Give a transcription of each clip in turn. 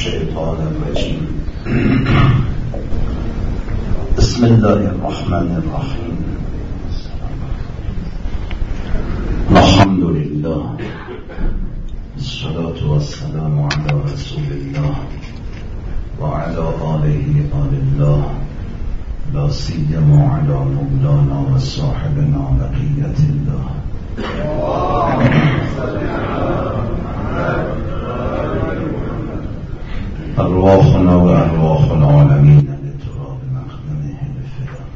الشيطان الرجيم. بسم الله الرحمن الرحيم. الحمد لله، الصلاة والسلام على رسول الله وعلى آله آل الله، لا سيما على مولانا وصاحبنا بقية الله. أرواحنا وأرواح العالمين لتراب مقدمه الفداء.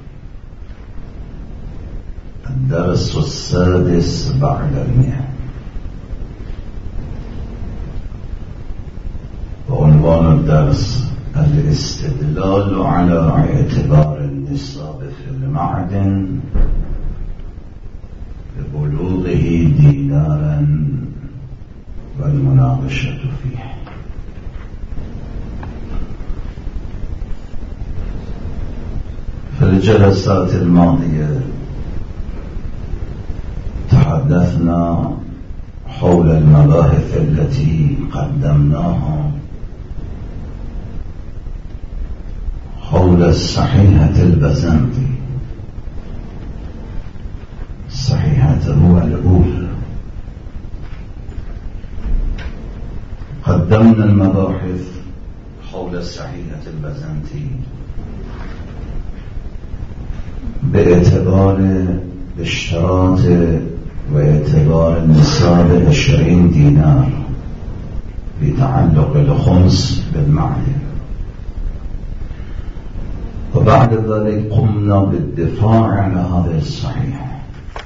الدرس السادس بعد 100، وعنوان الدرس الاستدلال على اعتبار النصاب في المعدن ببلوغه دينارا والمناقشة فيه. في الجلسات الماضية تحدثنا حول المباحث التي قدمناها حول الصحيحة البزنطي، صحيحته الأولى. قدمنا المباحث حول الصحيحة البزنطي باعتبار اشتراط واعتبار النصاب 20 دينار بتعلق الخمس بالمعدن، وبعد ذلك قمنا بالدفاع عن هذه الصحيحة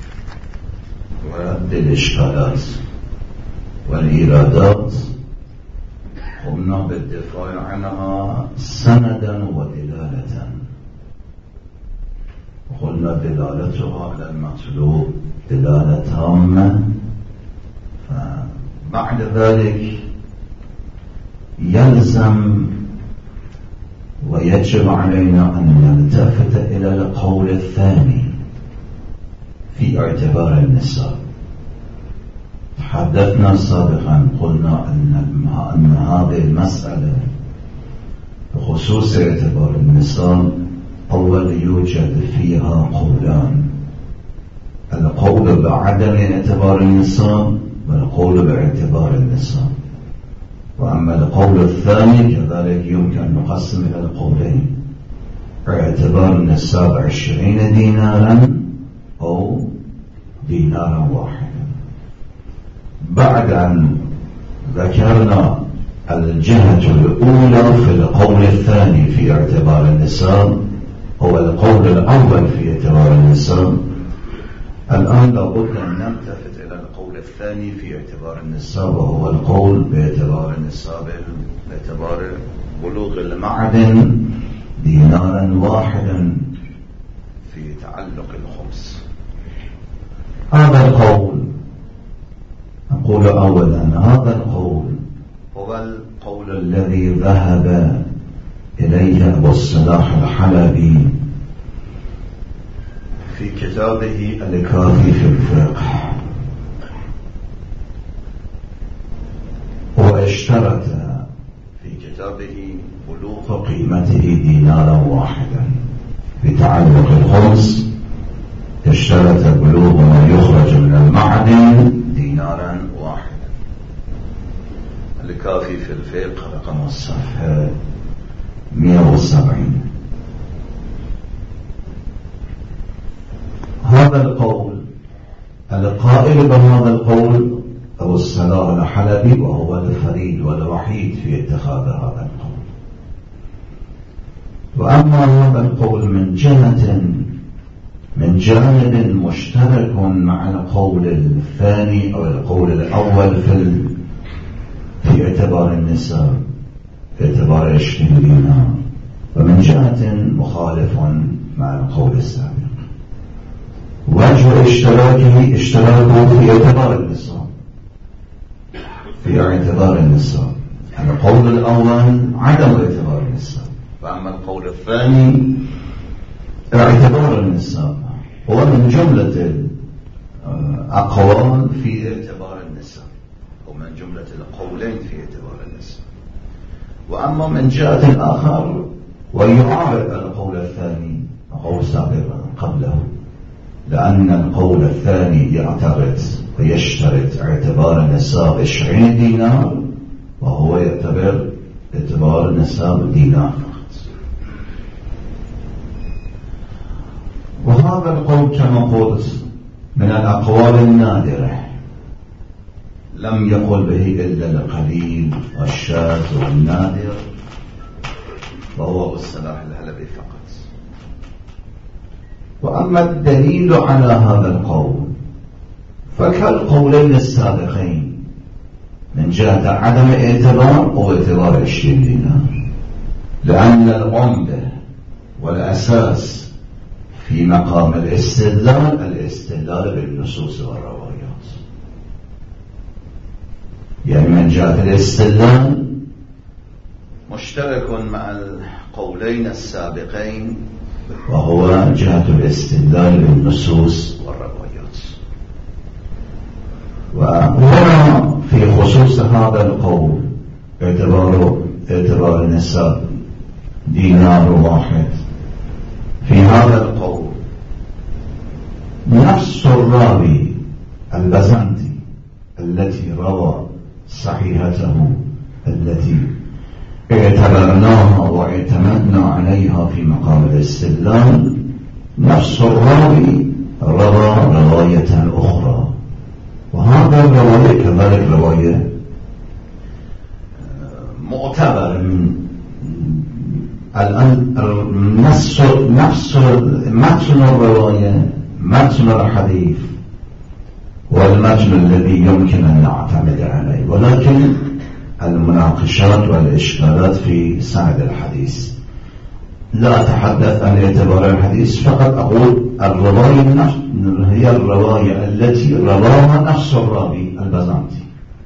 ورد الإشكالات والإيرادات. قمنا بالدفاع عنها سندا ودلالة، وقلنا دلالتها على المطلوب دلالة تامة. فبعد ذلك يلزم ويجب علينا أن نلتفت إلى القول الثاني في اعتبار النصاب. تحدثنا سابقا، قلنا أن هذه المسألة بخصوص اعتبار النصاب أول يوجد فيها قولان: القول بعدم اعتبار النصاب والقول باعتبار النصاب. وأما القول الثاني كذلك يمكن نقسم إلى القولين: اعتبار النصاب 20 دينارا أو دينارا واحدا. بعد أن ذكرنا الجهة الأولى في القول الثاني في اعتبار النصاب هو القول الأول في اعتبار النصاب، الآن لابد أن نلتفت إلى القول الثاني في اعتبار النصاب، وهو القول باعتبار النصاب باعتبار بلوغ المعدن دينارا واحدا في تعلق الخمس. هذا القول، نقول أولا هذا القول هو القول الذي ذهب إليه أبو الصلاح الحلبي في كتابه الكافي في الفقه، واشترط في كتابه بلوغ قيمته دينارا واحدا بتعلق الخمس. اشترط بلوغ ما يخرج من المعدن دينارا واحدا. الكافي في الفقه رقم الصفحة 170. هذا القول القائل بهذا القول أبو الصلاح الحلبي، وهو الفريد والوحيد في اتخاذ هذا القول. وأما هذا القول من جانب مشترك مع القول الثاني أو القول الأول في اعتبار النصاب في اعتبار 20 دينار، ومن جهة مخالف مع القول السابق. وجه اشتراكه في اعتبار النصاب، في اعتبار النصاب. القول الأول عدم اعتبار النصاب، فأما القول الثاني اعتبار النصاب. هو من جملة الأقوال في اعتبار النصاب، ومن جملة القولين في اعتبار النصاب. وأما من جهة آخر ويعارض القول الثاني قول سابق قبله، لأن القول الثاني يعترض ويشترط اعتبار نصاب 20 دينار، وهو يعتبر اعتبار نصاب دينار فقط. وهذا القول كما قلت من الأقوال النادرة، لم يقل به إلا القليل والشاذ والنادر، وهو أبو الصلاح الحلبي فقط. وأما الدليل على هذا القول فكالقولين السابقين من جهة عدم اعتبار أو اعتبار 20 دينار، لأن العمدة والأساس في مقام الاستدلال بالنصوص والروايات. يعني من جهة الاستدلال مشترك مع القولين السابقين، وهو جهة الاستدلال بالنصوص والروايات. وهنا في خصوص هذا القول اعتبار النصاب دينار واحد، في هذا القول نفس الراوي البزنطي التي روى صحيحته التي اعتبرناها واعتمدنا عليها في مقام الاستدلال، نفس الراوي روى رواية أخرى، وهذا الرواية كذلك رواية معتبر من الآن. نفس متن الرواية، متن الحديث والمتن الذي يمكن أن نعتمد عليه، ولكن المناقشات والإشكالات في سند الحديث. لا أتحدث عن اعتبار الحديث، فقط أقول الرواية هي الرواية التي رواها نفس الراوي البزنطي.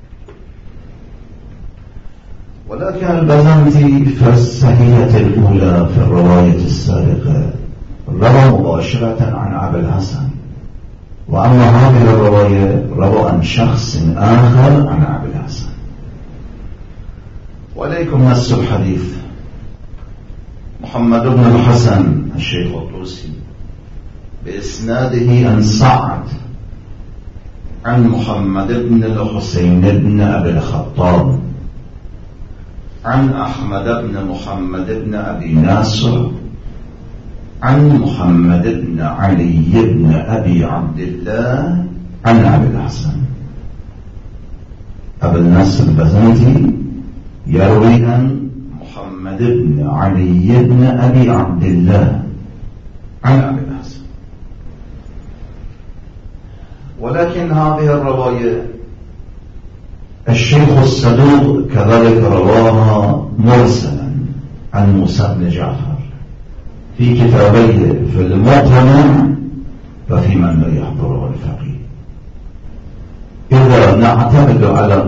ولكن البزنطي في الصحيحة الأولى في الرواية السابقة روى مباشرة عن أبي الحسن، وأما هذه الرواية روى عن شخص آخر عن أبي الحسن. وإليكم نص الحديث: محمد بن الحسن الشيخ الطوسي بإسناده عن سعد عن محمد بن الحسين بن أبي الخطاب عن أحمد بن محمد بن أبي ناصر عن محمد بن علي بن أبي عبد الله عن أبي الحسن. أبي الناصر البزنطي يروي عن محمد بن علي بن أبي عبد الله عن أبي الحسن. ولكن هذه الرواية الشيخ الصدوق كذلك رواها مرسلا عن موسى بن جعفر في كتابيه في المقنع وفي من لا يحضره الفقيه. إذا نعتمد على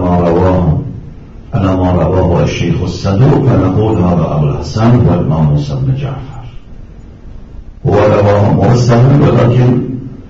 ما رواه الشيخ الصدوق فنقول هذا أبو الحسن والإمام موسى بن جعفر، هو رواه مرسلا، ولكن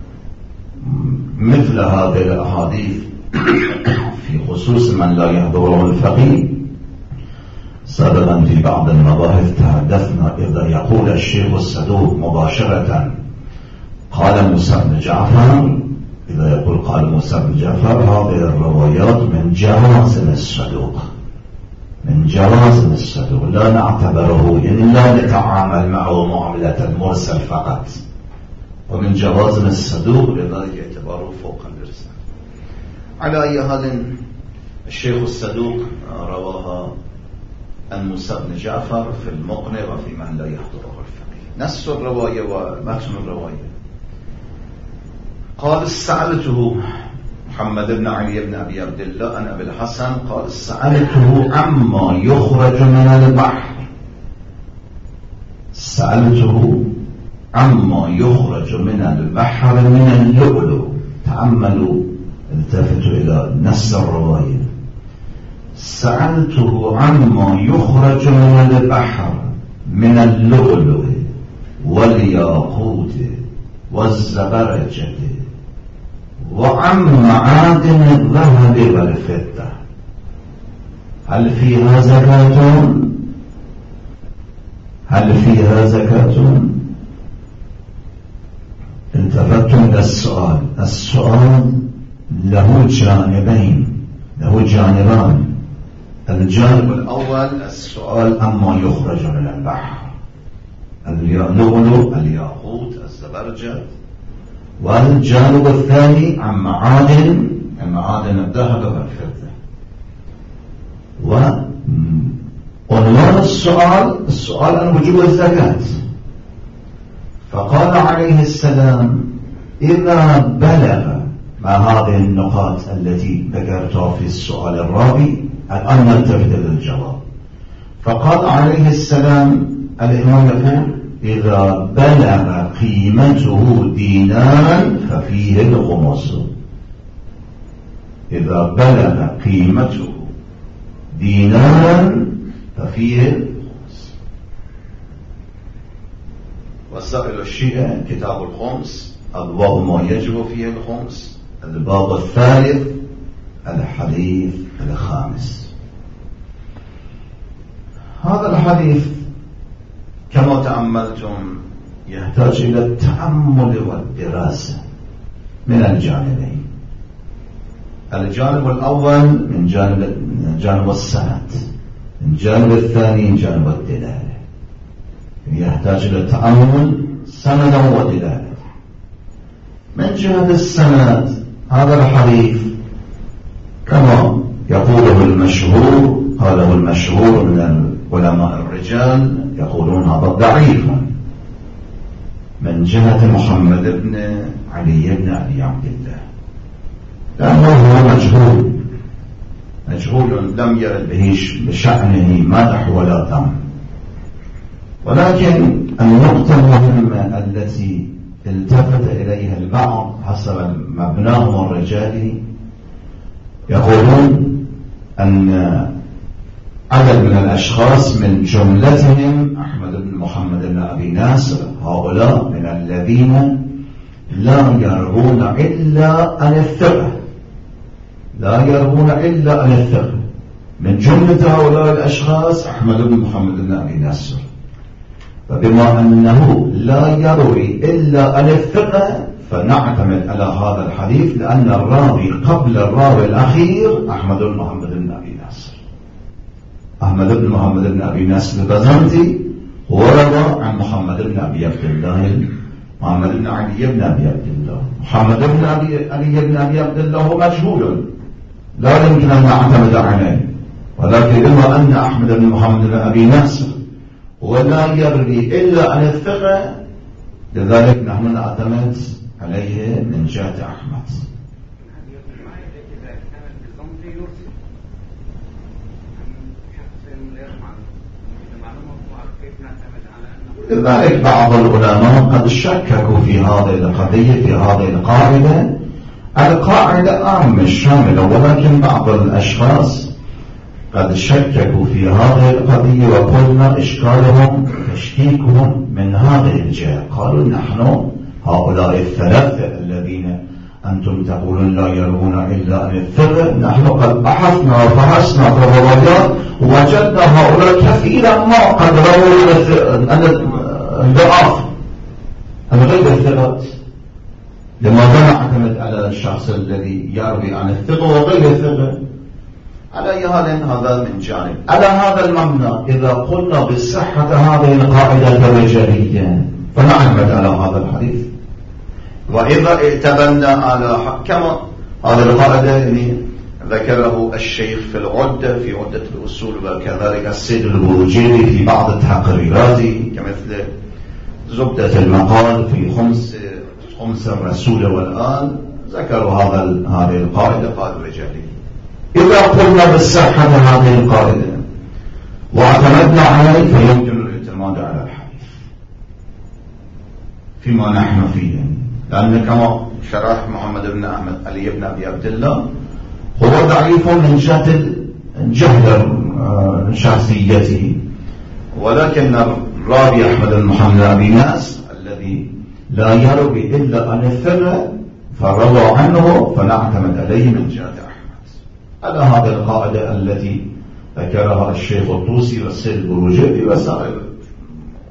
مثل هذه الأحاديث في خصوص من لا يحضره الفقيه سابقا في بعض المباحث تحدثنا. إذا يقول الشيخ الصدوق مباشرة قال موسى بن جعفر، إذا يقول قال موسى بن جعفر، هذه الروايات من جوازم الصدوق، من جوازم الصدوق، لا نعتبره، يعني لا نتعامل معه معاملة المرسل فقط، ومن جوازم الصدوق لذلك اعتباره فوق الإرسال. على أي حال الشيخ الصدوق رواها عن موسى بن جعفر في المقنع وفي من لا يحضره الفقيه. نص الرواية ومتن الرواية: قال سألته محمد بن علي بن أبي عبد الله عن أبي الحسن قال سألته عما يخرج من البحر، سألته عما يخرج من البحر من اللؤلؤ. تأملوا، التفتوا إلى نص الرواية: سألته عما يخرج من البحر من اللؤلؤ والياقوت والزبرجد وعن معادن الذهب والفضة، هل فيها زكاة هل فيها زكاة؟ التفتم إلى السؤال له جانبين، له جانبان. الجانب الأول السؤال عما يخرج من البحر، اللؤلؤ، الياقوت، الزبرجد. والجانب الثاني عن معادن الذهب والفضة. وعنوان السؤال عن وجوب الزكاة. فقال عليه السلام: إذا بلغ ما هذه النقاط التي ذكرتها في السؤال الرابع، الآن نلتفت للجواب. فقال عليه السلام، الإمام يقول: إذا بلغ قيمته دينارا ففيه الخمس. إذا بلغ قيمته دينارا ففيه الخمس. وسائل الشيعة كتاب الخمس، أبواب ما يجب فيه الخمس. الباب الثالث الحديث الخامس. هذا الحديث كما تأملتم يحتاج إلى التأمل والدراسة من الجانبين. الجانب الأول من جانب السند، من جانب الثاني من جانب الدلالة. يحتاج إلى التأمل سندا ودلالة. من جهة السند، هذا الحديث كما يقوله المشهور، قاله المشهور من العلماء الرجال، يقولون هذا ضعيف من جهة محمد بن علي بن أبي عبد الله، لأنه هو مجهول لم يرد به بشأنه مدح ولا ذم. ولكن النقطة المهمة التي التفت إليها البعض حسب مبناهم الرجالي، يقولون أن عدد من الأشخاص من جملتهم أحمد بن محمد بن أبي ناصر، هؤلاء من الذين لا يرغون إلا عن الثقة، لا يرغون إلا عن الثقة. من جملة هؤلاء الأشخاص أحمد بن محمد بن أبي ناصر. فبما أنه لا يروي إلا عن الثقة فنعتمد على هذا الحديث، لأن الراوي قبل الراوي الأخير أحمد بن محمد بن أبي ناصر. أحمد بن محمد بن أبي ناصر البزنطي هو روى عن محمد بن أبي عبد الله، محمد بن علي بن أبي عبد الله. محمد بن علي بن أبي عبد الله هو مجهول لا يمكن أن نعتمد عليه، ولكن بما أن أحمد بن محمد بن أبي ناصر ولا يروي إلا عن الثقة، لذلك نحن نعتمد عليه من جهة أحمد. لذلك بعض العلماء قد شككوا في هذه القضية، في هذه القاعدة عامة شاملة، ولكن بعض الأشخاص قد شككوا في هذه القضية، وقلنا إشكالهم تشكيكهم من هذه الجهة. قالوا نحن هؤلاء الثلاثة الذين أنتم تقولون لا يروون إلا عن الثقة، نحن قد بحثنا وفحصنا في الروايات ووجدنا هؤلاء كثيرا ما قد رووا عن الضعاف عن غير الثقات. لماذا نعتمد على الشخص الذي يروي عن الثقة وغير الثقة؟ على أي حال هذا من جانب. على هذا المبنى إذا قلنا بصحة هذه القاعدة الرجالية فنعتمد على هذا الحديث. وإذا اعتمدنا على كما هذه القاعدة يعني ذكره الشيخ في العدة، في عدة الأصول، وكذلك السيد البروجيري في بعض التقريرات كمثل زبدة المقال في خمس الرسول والآن، ذكروا هذه القاعدة قاعدة رجالية. إذا قلنا بالصحة هذه القاعدة واعتمدنا عليه فيمكن الاعتماد على الحديث فيما نحن فيه، لأن كما شرح محمد بن أحمد علي بن أبي عبد الله هو ضعيف من جهل شخصيته، ولكن الراوي أحمد بن محمد بن أبي ناصر الذي لا يروي إلا عن الثقة فروى عنه فنعتمد عليه من جهة أحمد. على هذه القاعدة التي ذكرها الشيخ الطوسي والسيد البروجيري وسائر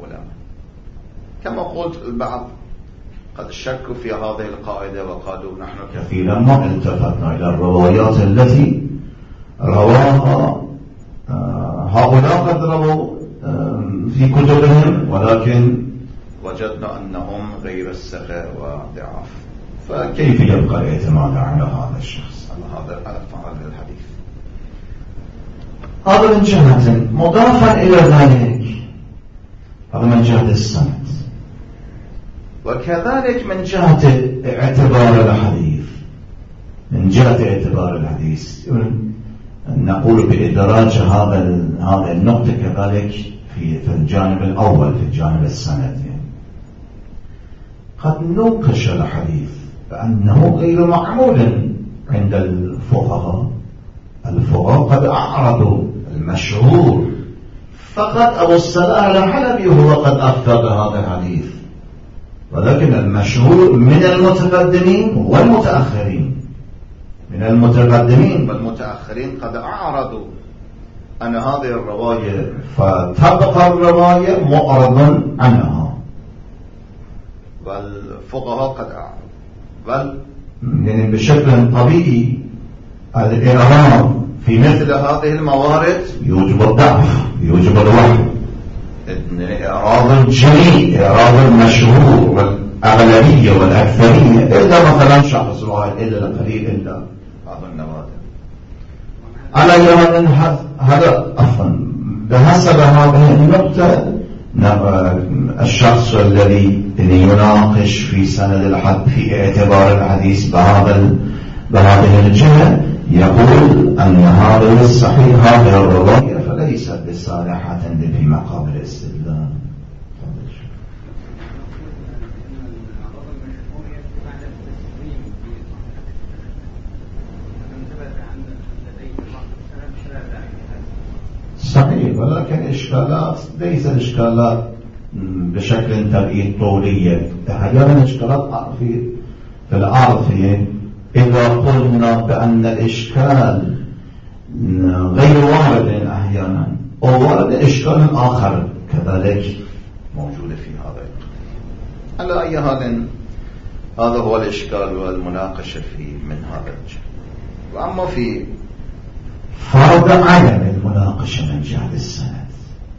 كما قلت البعض قد شكوا في هذه القاعدة وقالوا نحن كثيرا ما التفتنا إلى الروايات التي رواها هؤلاء قد رووا في كتبهم، ولكن وجدنا أنهم غير الثقة وضعاف، فكيف يبقى الاعتماد على هذا الشخص على فعل الحديث؟ هذا من جهة. مضافا إلى ذلك هذا من جهة السند، وكذلك من جهة اعتبار الحديث. من جهة اعتبار الحديث نقول بإدراج هذا النقطة كذلك في الجانب الأول، في الجانب السند. قد نوقش الحديث بأنه غير معمول عند الفقهاء. قد أعرضوا المشهور، فقط أبو الصلاح الحلبي هو قد أفرد هذا الحديث، ولكن المشهور من المتقدمين والمتأخرين، من المتقدمين والمتأخرين قد أعرضوا عن هذه الرواية، فتبقى الرواية معرضا عنها، والفقهاء قد أعرضوا. بل يعني بشكل طبيعي الإعراب في مثل هذه الموارد يوجب الضعف، يوجب الوهم. إعراض الجميع، إعراض المشهور والأغلبية والأكثرية، إلا مثلا شخص واحد، إلا القليل، إلا بعض النوادر. على يوم هذا أصلا بحسب هذه النقطة الشخص الذي يناقش في سند الحد في اعتبار الحديث بهذه الجهة يقول أن هذا الصحيح، هذه الرواية فليست بصالحة في مقام الاستدلال. صحيح، ولكن إشكالات ليست إشكالات بشكل تبعيد طولية، أحيانا إشكالات في العرفية. إذا قلنا بأن الإشكال غير وارد أحيانا، أو وارد إشكال آخر كذلك موجود في هذا. على أي حال هذا هو الإشكال والمناقشة من هذا الوجه. وأما في فرض عدم المناقشة من جهة السند،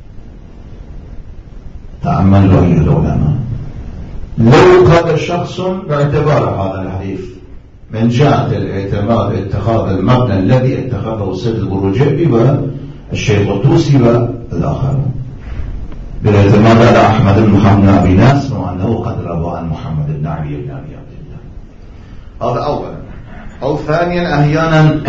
تأملوا أيها العلماء، لو قال شخص باعتبار هذا الحديث من جهة الاعتماد اتخاذ المبنى الذي اتخذه السيد البروجردي والشيخ الطوسي والآخرون، بالاعتماد على أحمد بن محمد أبي ناس، وأنه قد روى عن محمد بن علي بن أبي عبد الله. هذا أولا. أو ثانيا، أحيانا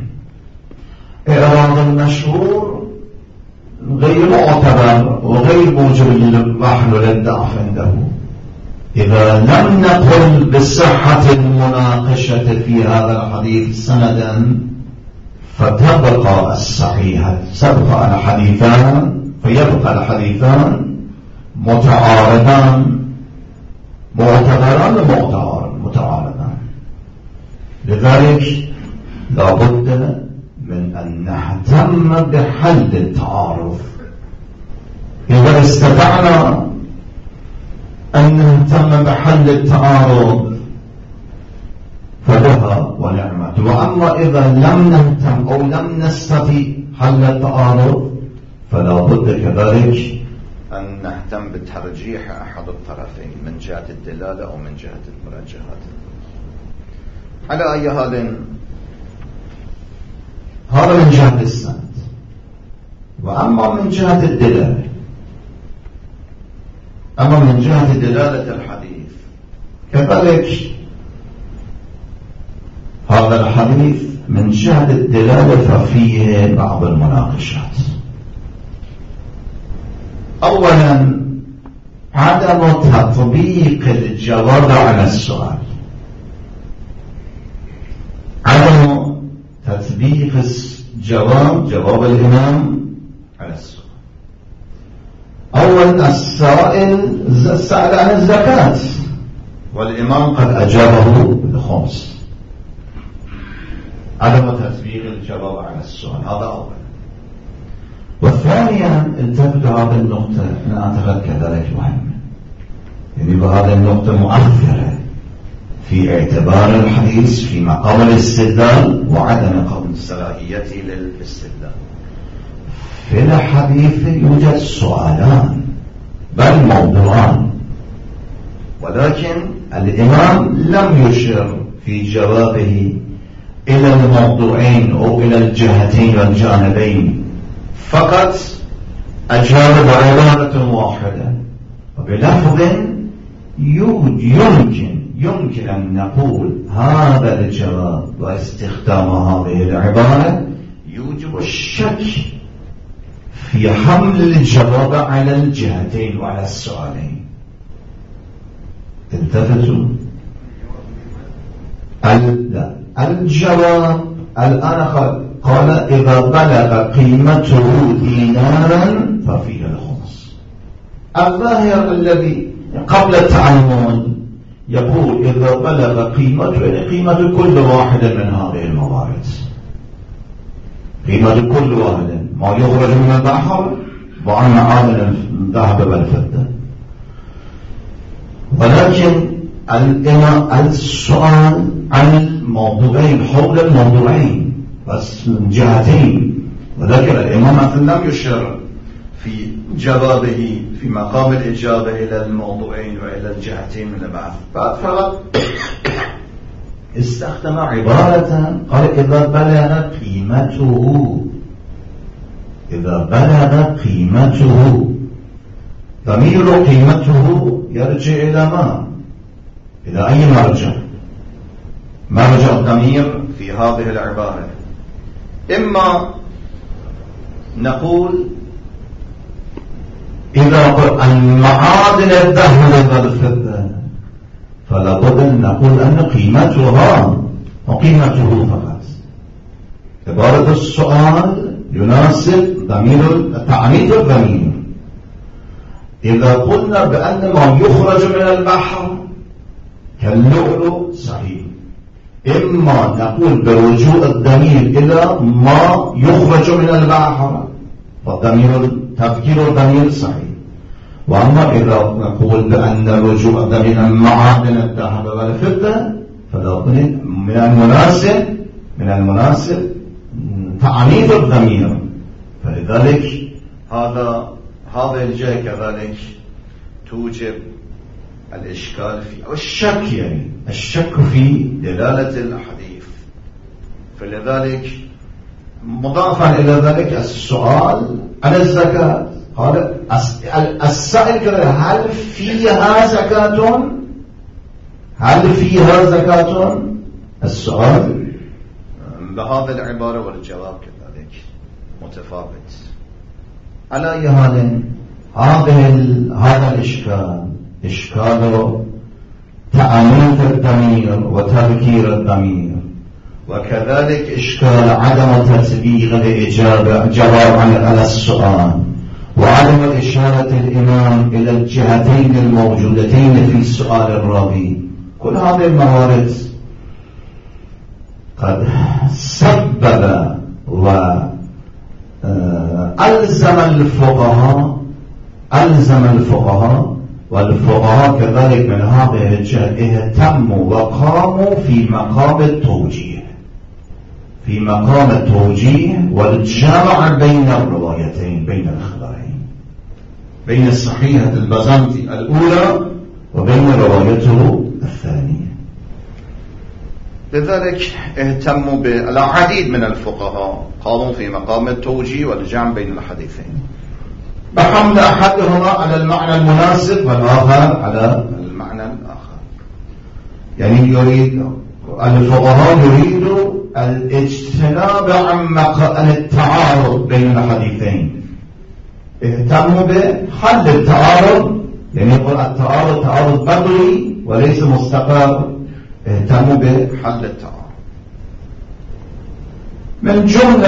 إعراض المشهور غير معتبر وغير موجب للبحث وللضعف عنده. إذا لم نقل بصحة المناقشة في هذا الحديث سندا، فتبقى الصحيحة، سبق الحديثان، فيبقى الحديثان متعارضان، معتبران متعارضان. لذلك لابد من أن نهتم بحل التعارض. إذا استطعنا أن نهتم بحل التعارض فبها ونعمت، وأما إذا لم نهتم أو لم نستطيع حل التعارض فلا بد كذلك أن نهتم بترجيح أحد الطرفين من جهة الدلالة أو من جهة المرجحات. على أي حال هذا من جهة السند. وأما من جهة الدلالة، أما من جهة دلالة الحديث كذلك هذا الحديث من جهة الدلالة ففيه بعض المناقشات. أولا، عدم تطبيق الجواب على السؤال، عدم تطبيق جواب الإمام على السؤال. أولا، السائل سأل عن الزكاة والإمام قد أجابه بالخمس، عدم تطبيق الجواب على السؤال، هذا أولا. والثانيا، انتبهوا هذه النقطة، أنا أعتقد كذلك مهمة. يعني بهذه النقطة مؤثرة في اعتبار الحديث في مقام الاستدلال وعدم قبول صلاحيته للاستدلال. في الحديث يوجد سؤالان بل موضوعان، ولكن الإمام لم يشر في جوابه إلى الموضوعين أو إلى الجهتين والجانبين، فقط أجاب بعبارة واحدة وبلفظ يمكن أن نقول هذا الجواب واستخدام هذه العبارة يوجب الشك في حمل الجواب على الجهتين وعلى السؤالين. التفتوا. الجواب الآن قال إذا بلغ قيمته دينارا ففيه الخمس. الظاهر الذي قبل التعمد يقول إذا بلغ قيمته، يعني قيمة كل واحد من هذه الموارد، قيمة كل واحد ما يخرج من البحر وعن معادن الذهب والفضة. ولكن السؤال عن الموضوعين حول الموضوعين بس من جهتين، وذكر الإمام لم يشر في جوابه في مقام الإجابة إلى الموضوعين وإلى الجهتين من البحث، بعد فقط استخدم عبارة قال إذا بلغ قيمته. إذا بلغ قيمته، ضمير قيمته يرجع إلى ما؟ إلى أي مرجع؟ مرجع الضمير في هذه العبارة إما نقول إذا المعادن الذهب والفضة فلا بد أن نقول أن قيمتها وقيمته فقط. عبارة السؤال يناسب ضمير تعنيف الضمير. إذا قلنا بأن ما يخرج من البحر كاللؤلؤ صحيح، إما نقول برجوع الضمير إلى ما يخرج من البحر فالضمير تفكير الضمير صحيح. وأما إذا نقول بأن رجوع الضمير معادن الذهب والفضة فلا بد من المناسب تعنيف الضمير. فلذلك هذا الجهة كذلك توجب الإشكال فيه أو الشك، يعني الشك في دلالة الحديث. فلذلك مضافا إلى ذلك السؤال عن الزكاة، قال السائل كذلك هل فيها زكاة؟ السؤال بهذا العبارة والجواب كذلك متفاوت. على أي حال هذا الإشكال إشكال تعنيف الضمير وتذكير الضمير، وكذلك إشكال عدم تطبيق الإجابة جواب على السؤال، وعدم إشارة الإمام إلى الجهتين الموجودتين في السؤال الراوي. كل هذه الموارد قد سبب وألزم الفقهاء والفقهاء كذلك من هذه الجهة اهتموا وقاموا في مقام التوجيه والجمع بين الروايتين، بين الخبرين، بين الصحيحة البزنطي الأولى وبين روايته الثانية. لذلك اهتموا بالعديد من الفقهاء قاموا في مقام التوجيه والجمع بين الحديثين بحمل أحدهما على المعنى المناسب والآخر على المعنى الآخر. يعني الفقهاء يريدوا الاجتناب عن التعارض بين الحديثين، اهتموا بحل التعارض، يعني يقول التعارض تعارض بدري وليس مستقر، اهتموا بحل التعارض. من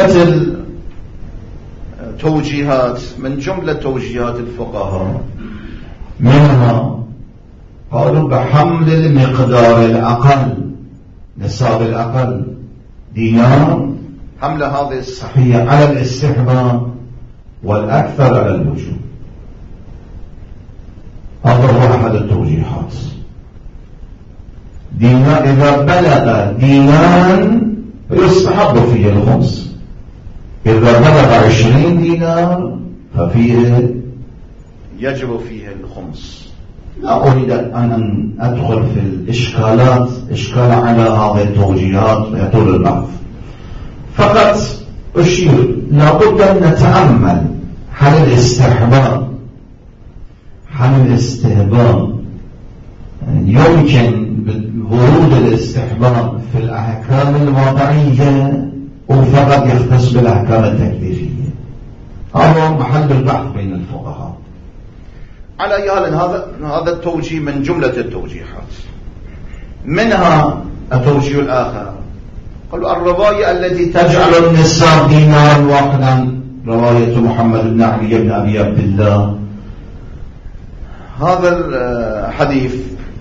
جملة توجيهات الفقهاء منها قالوا بحمل المقدار الأقل، نصاب الأقل دينار، حمل هذه الصحية على الاستحباب والأكثر على الوجوب. هذا هو أحد التوجيهات. التوجيهات. دينار إذا بلغ دينارا فيستحب فيه الخمس، إذا بلغ 20 دينار ففيه يجب فيه الخمس. لا أريد أن أدخل في الإشكالات، إشكال على هذه التوجيهات يطول البحث، فقط أشير لابد أن نتأمل هل الاستحباب يمكن ورود الاستحباب في الأحكام الوضعية أو فقط يختص بالأحكام التكليفية. هذا محل البحث بين الفقهاء. على أي حال هذا التوجيه من جملة التوجيهات. منها التوجيه الآخر، قالوا الرواية التي تجعل النساء دينارا واحدا رواية محمد بن علي بن أبي عبد الله. هذا الحديث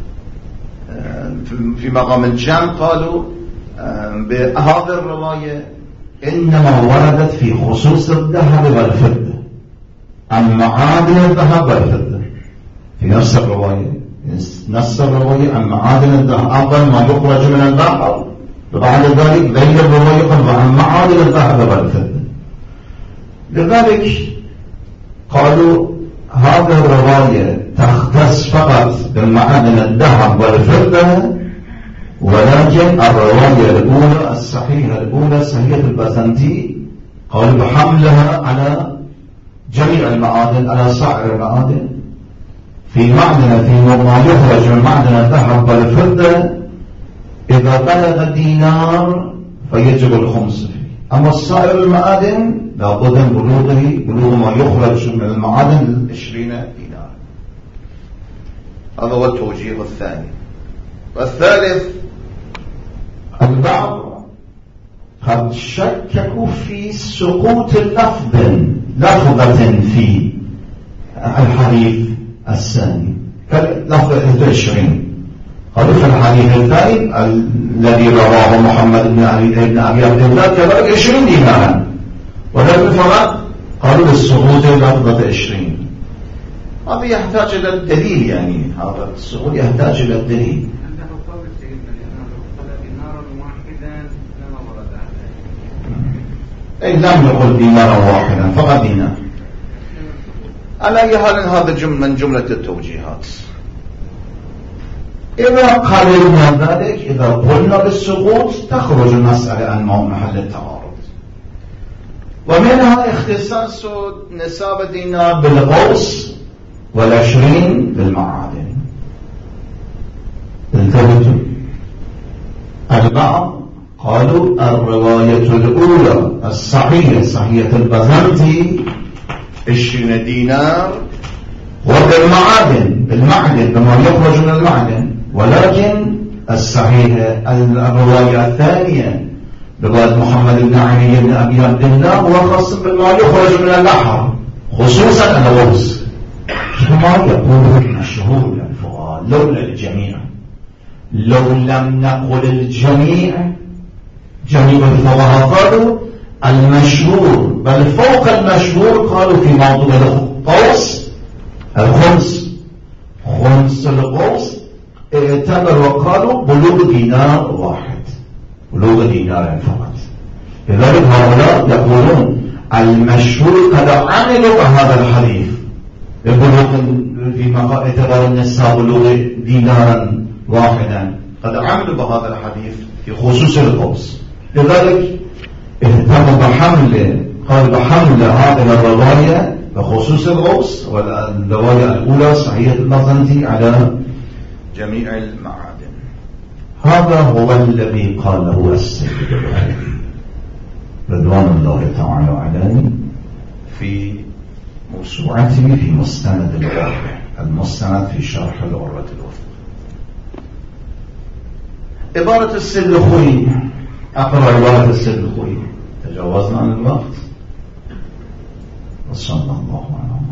في مقام الجمع قالوا بهذه الرواية إنما وردت في خصوص الذهب والفضة، عن معادن الذهب والفضة في نفس الرواية عن معادن الذهب، أفضل ما يخرج من الذهب، وبعد ذلك بين الرواية عن معادن الذهب والفضة. لذلك قالوا هذه الرواية تختص فقط بالمعادن الذهب والفضة، ولكن الرواية الأولى الصحيحة الأولى صحيحة البازنطي قالوا بحملها على جميع المعادن، على سائر المعادن. في ما يخرج من معدن الذهب والفضة إذا بلغ دينار فيجب الخمس فيه، أما سائر المعادن لابد من بلوغ ما يخرج من المعادن 20 دينار. هذا هو التوجيه الثاني. والثالث، البعض قد شككوا في سقوط لفظة في الحديث الثاني كاللفظة 20. قالوا في الحديث الثاني الذي رواه محمد بن علي بن أبي عبد الله كذلك 20 دينارا، ولكن فقط قالوا بالسقوط لفظة 20. هذا يحتاج إلى الدليل، يعني هذا السقوط يحتاج إلى الدليل. أي لم يقل دينارا واحدا، فقط دينار. على أي حال هذا من جملة التوجيهات. إذا قلنا ذلك، إذا قلنا بالسقوط تخرج المسألة عن محل التعارض. ومنها اختصاص نصاب الدينار بالقوس وال20 بالمعادن. انتبهتوا، البعض قالوا الرواية الأولى الصحيحة صحيحة البازنطي 20 دينار وبالمعادن بما يخرج من المعدن، ولكن الصحيحة الرواية الثانية رواية محمد بن علي بن أبي عبد الله هو خاص بما يخرج من اللحم خصوصا الغوص، كما يقوله المشهور للفقهاء لولا الجميع، لو لم نقل الجميع، جميع الفقهاء قالوا المشهور، بل فوق المشهور قالوا في موضوع القوس الخمس، خمس القوس اعتبروا وقالوا بلوغ دينار واحد، بلوغ دينار فقط. لذلك هؤلاء يقولون المشهور قد عملوا بهذا الحديث ببلوغ في مقام اعتبار النساء بلوغ دينارا واحدا، قد عملوا بهذا الحديث في خصوص القوس. لذلك اهتموا بحمل هذه الرواية بخصوص الغوص، والرواية الأولى صحيحة البازنطي على جميع المعادن. هذا هو الذي قاله السيد البخاري رضوان الله تعالى عليه في موسوعته في مستند الواقع، المستند في شرح العروة الوثقى. عبارة السيد الخوي، أقرأ عبارة السيد الخوي، تجاوزنا عن الوقت. وصلى الله عليه وسلم.